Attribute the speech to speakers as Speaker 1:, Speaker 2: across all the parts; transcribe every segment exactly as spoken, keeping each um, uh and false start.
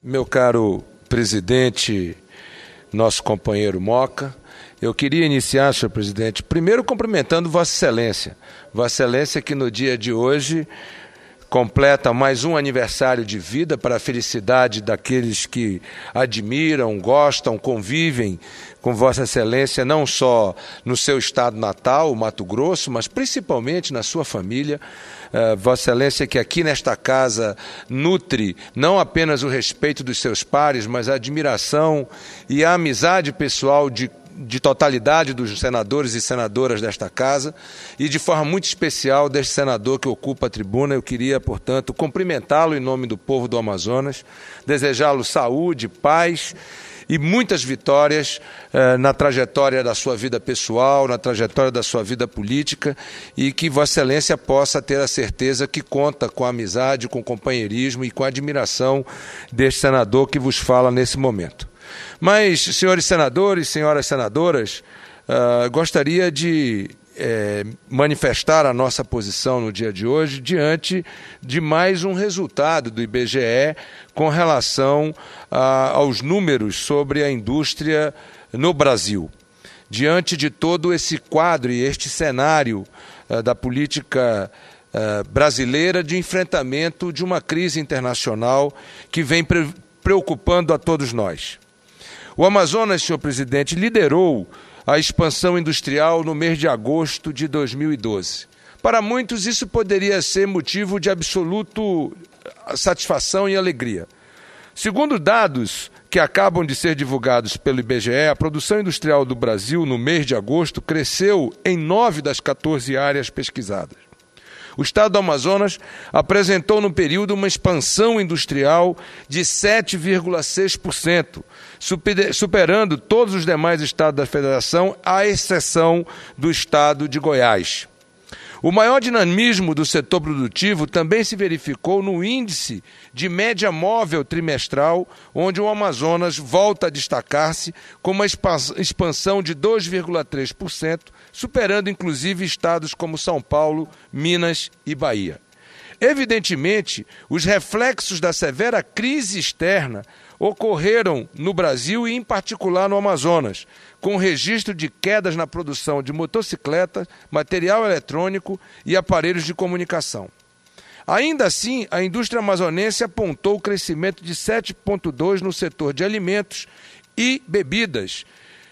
Speaker 1: Meu caro presidente, nosso companheiro Moca, eu queria iniciar, senhor presidente, primeiro cumprimentando Vossa Excelência. Vossa Excelência que no dia de hoje completa mais um aniversário de vida para a felicidade daqueles que admiram, gostam, convivem com Vossa Excelência, não só no seu estado natal, o Mato Grosso, mas principalmente na sua família. Uh, Vossa Excelência que aqui nesta casa nutre não apenas o respeito dos seus pares, mas a admiração e a amizade pessoal de de totalidade dos senadores e senadoras desta casa e de forma muito especial deste senador que ocupa a tribuna. Eu queria, portanto, cumprimentá-lo em nome do povo do Amazonas, desejá-lo saúde, paz e muitas vitórias eh, na trajetória da sua vida pessoal, na trajetória da sua vida política, e que Vossa Excelência possa ter a certeza que conta com a amizade, com o companheirismo e com a admiração deste senador que vos fala nesse momento. Mas, senhores senadores, senhoras senadoras, uh, gostaria de eh, manifestar a nossa posição no dia de hoje diante de mais um resultado do I B G E com relação uh, aos números sobre a indústria no Brasil. Diante de todo esse quadro e este cenário uh, da política uh, brasileira de enfrentamento de uma crise internacional que vem pre- preocupando a todos nós. O Amazonas, senhor presidente, liderou a expansão industrial no mês de agosto de dois mil e doze. Para muitos, isso poderia ser motivo de absoluta satisfação e alegria. Segundo dados que acabam de ser divulgados pelo I B G E, a produção industrial do Brasil no mês de agosto cresceu em nove das quatorze áreas pesquisadas. O estado do Amazonas apresentou no período uma expansão industrial de sete vírgula seis por cento, superando todos os demais estados da federação, à exceção do estado de Goiás. O maior dinamismo do setor produtivo também se verificou no índice de média móvel trimestral, onde o Amazonas volta a destacar-se com uma expansão de dois vírgula três por cento, superando inclusive estados como São Paulo, Minas e Bahia. Evidentemente, os reflexos da severa crise externa ocorreram no Brasil e, em particular, no Amazonas, com registro de quedas na produção de motocicletas, material eletrônico e aparelhos de comunicação. Ainda assim, a indústria amazonense apontou crescimento de sete vírgula dois por cento no setor de alimentos e bebidas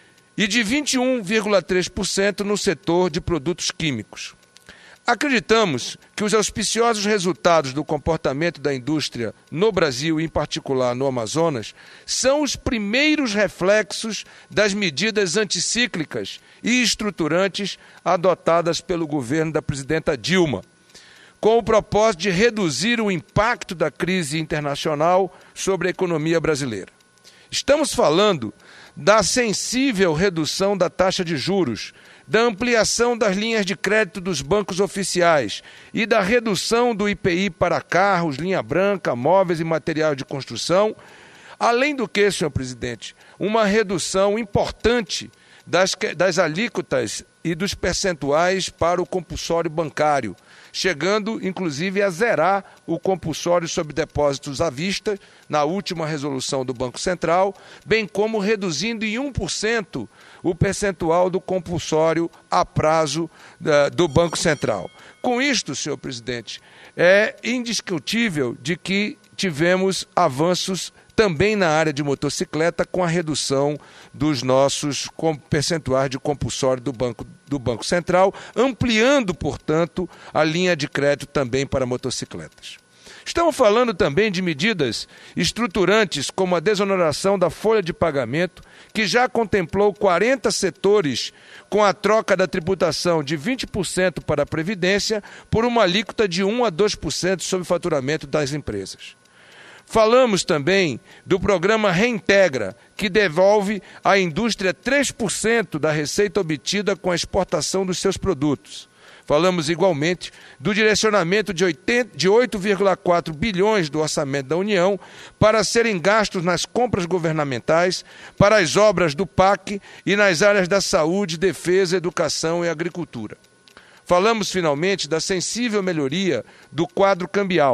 Speaker 1: e de vinte e um vírgula três por cento no setor de produtos químicos. Acreditamos que os auspiciosos resultados do comportamento da indústria no Brasil, em particular no Amazonas, são os primeiros reflexos das medidas anticíclicas e estruturantes adotadas pelo governo da presidenta Dilma, com o propósito de reduzir o impacto da crise internacional sobre a economia brasileira. Estamos falando da sensível redução da taxa de juros, da ampliação das linhas de crédito dos bancos oficiais e da redução do I P I para carros, linha branca, móveis e material de construção, além do que, senhor presidente, uma redução importante das, das alíquotas e dos percentuais para o compulsório bancário, chegando, inclusive, a zerar o compulsório sobre depósitos à vista na última resolução do Banco Central, bem como reduzindo em um por cento o percentual do compulsório a prazo uh, do Banco Central. Com isto, senhor presidente, é indiscutível de que tivemos avanços também na área de motocicleta, com a redução dos nossos percentuais de compulsório do Banco, do Banco Central, ampliando, portanto, a linha de crédito também para motocicletas. Estamos falando também de medidas estruturantes, como a desoneração da folha de pagamento, que já contemplou quarenta setores com a troca da tributação de vinte por cento para a Previdência por uma alíquota de um a dois por cento sobre o faturamento das empresas. Falamos também do programa Reintegra, que devolve à indústria três por cento da receita obtida com a exportação dos seus produtos. Falamos igualmente do direcionamento de oito vírgula quatro bilhões do orçamento da União para serem gastos nas compras governamentais, para as obras do P A C e nas áreas da saúde, defesa, educação e agricultura. Falamos finalmente da sensível melhoria do quadro cambial,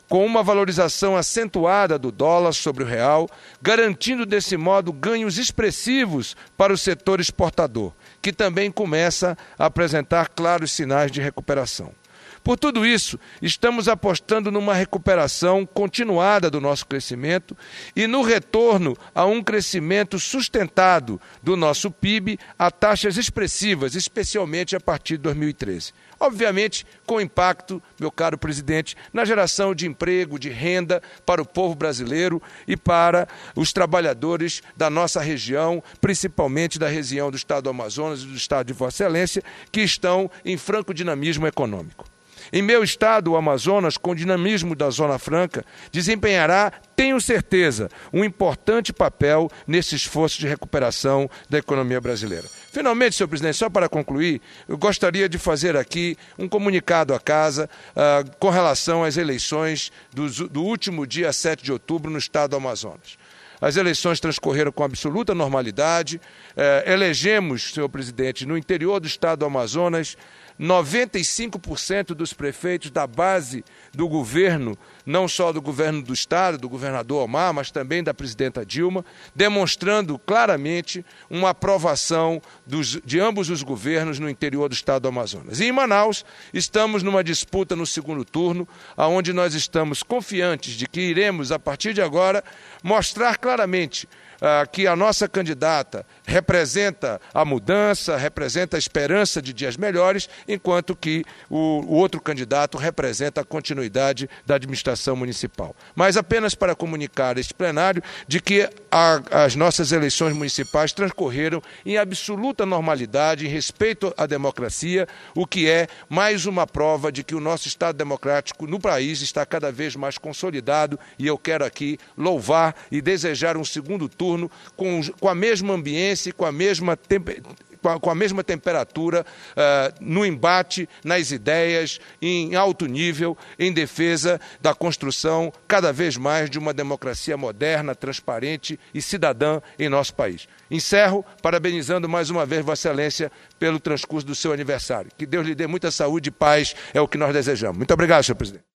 Speaker 1: com uma valorização acentuada do dólar sobre o real, garantindo desse modo ganhos expressivos para o setor exportador, que também começa a apresentar claros sinais de recuperação. Por tudo isso, estamos apostando numa recuperação continuada do nosso crescimento e no retorno a um crescimento sustentado do nosso P I B a taxas expressivas, especialmente a partir de dois mil e treze. Obviamente, com impacto, meu caro presidente, na geração de emprego, de renda para o povo brasileiro e para os trabalhadores da nossa região, principalmente da região do estado do Amazonas e do estado de Vossa Excelência, que estão em franco dinamismo econômico. Em meu estado, o Amazonas, com o dinamismo da Zona Franca, desempenhará, tenho certeza, um importante papel nesse esforço de recuperação da economia brasileira. Finalmente, senhor presidente, só para concluir, eu gostaria de fazer aqui um comunicado à Casa uh, com relação às eleições do, do último dia sete de outubro no estado do Amazonas. As eleições transcorreram com absoluta normalidade, eh, elegemos, senhor presidente, no interior do estado do Amazonas, noventa e cinco por cento dos prefeitos da base do governo, não só do governo do estado, do governador Omar, mas também da presidenta Dilma, demonstrando claramente uma aprovação dos, de ambos os governos no interior do estado do Amazonas. E em Manaus, estamos numa disputa no segundo turno, onde nós estamos confiantes de que iremos, a partir de agora, mostrar claramente Uh, que a nossa candidata representa a mudança, representa a esperança de dias melhores, enquanto que o, o outro candidato representa a continuidade da administração municipal. Mas apenas para comunicar a este plenário de que a, as nossas eleições municipais transcorreram em absoluta normalidade, em respeito à democracia, o que é mais uma prova de que o nosso Estado democrático no país está cada vez mais consolidado, e eu quero aqui louvar e desejar um segundo turno Com, com a mesma ambiência, com a mesma, tempe, com a, com a mesma temperatura uh, no embate, nas ideias, em alto nível, em defesa da construção cada vez mais de uma democracia moderna, transparente e cidadã em nosso país. Encerro parabenizando mais uma vez Vossa Excelência pelo transcurso do seu aniversário. Que Deus lhe dê muita saúde e paz, é o que nós desejamos. Muito obrigado, senhor presidente.